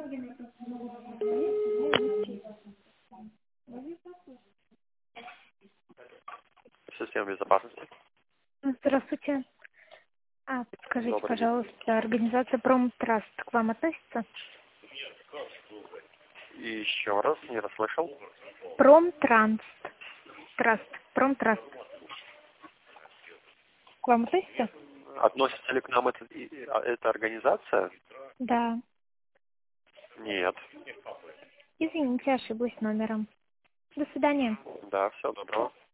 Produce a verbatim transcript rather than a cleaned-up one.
Система безопасности. Здравствуйте. А, подскажите, Добрый день. пожалуйста, организация Промтраст к вам относится? И еще раз, не расслышал. Промтранс. Траст. Промтраст. К вам относится? Относится ли к нам эта, и- а, эта организация? Да. Нет. Извините, ошиблась номером. До свидания. Да, всего доброго.